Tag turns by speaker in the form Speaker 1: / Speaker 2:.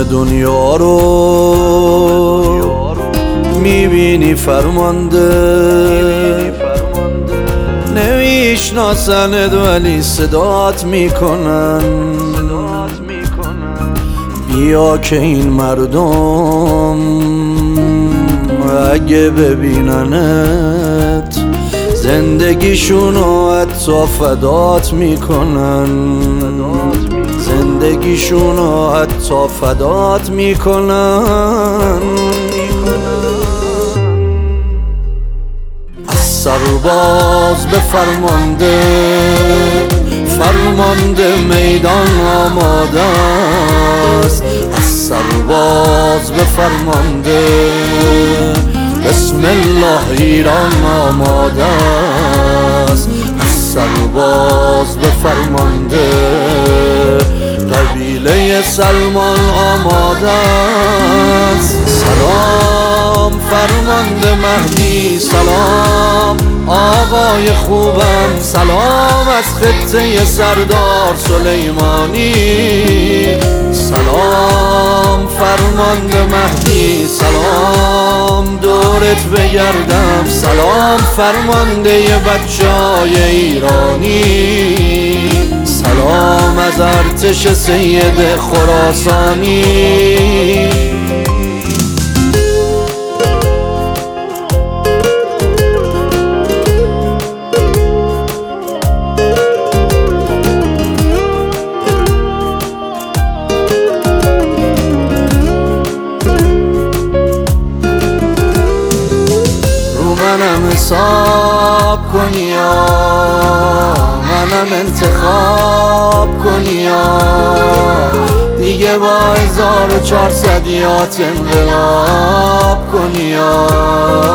Speaker 1: دنیا رو میبینی فرمانده، نمیشناسند ولی صدات میکنن. بیا که این مردم اگه ببیننت زندگیشونو حتی فدات میکنن، زندگیشونو حتی فدات میکنن. از سرباز به فرمانده، فرمانده میدان آماده است. از سرباز به فرمانده، بسم الله ایران آماده است. از سرباز به فرمانده، قبیله سلمان آماده است. سلام فرمانده مهدی، سلام آقای خوبم، سلام از خطه سردار سلیمانی. سلام فرمانده مهدی، سلام دورت بگردم، سلام فرمانده بچه‌های ایرانی، سلام از ارتش سید خراسانی. منم حساب کنی یا منم انتخاب کنی یا دیگه با 1400 انقلاب کنی یا